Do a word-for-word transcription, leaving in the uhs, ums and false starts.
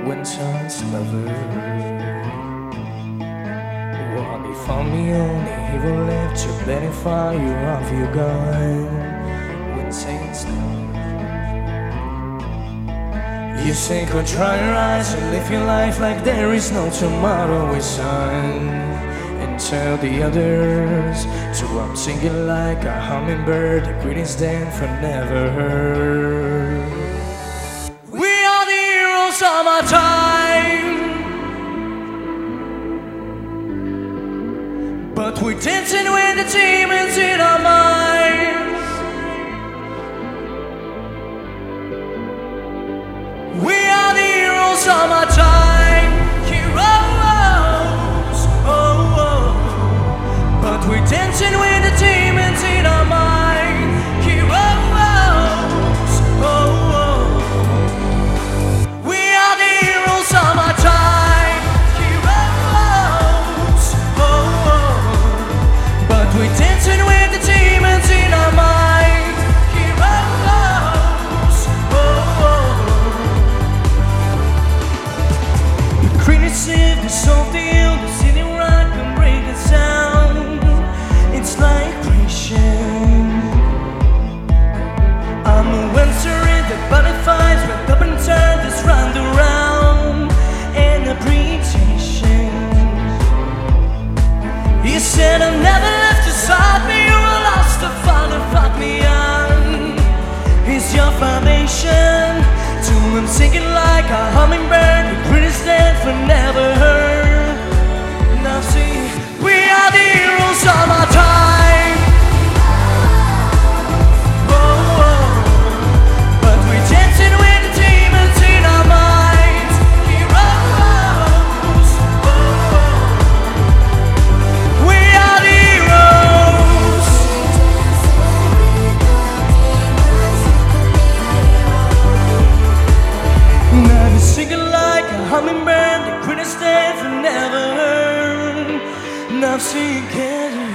winter's lover. One if only only he will live to plentify you of your God. Winter's lover. You say go dry your eyes and live your life like there is no tomorrow with sun. And tell the others to I'm singing like a hummingbird, the greatest dance for never heard. We are the heroes of our time, but we're dancing with the demons in our minds. We are the heroes of our time, heroes, oh, oh. But we're dancing with the demons in our mind, heroes, oh, oh. We are the heroes of our time, heroes, oh, oh. But we're dancing with the demons in our mind, heroes, oh, oh. The criticism, the soul deal, the sitting rock and break the sound. It's like creation. I'm a winter in the butterflies, wrapped up and turned this round around. And appreciation. He said I never left beside me. You were lost to find and fuck me on. He's your foundation. To I'm singing like a hummingbird, the greatest dance for never heard. Now see, we are the heroes of our time. Oh, oh. But we're dancing with the demons in our minds. Heroes. Oh, oh. We are the heroes. Never singing like a hummingbird, the greatest dance for never heard. Now singing.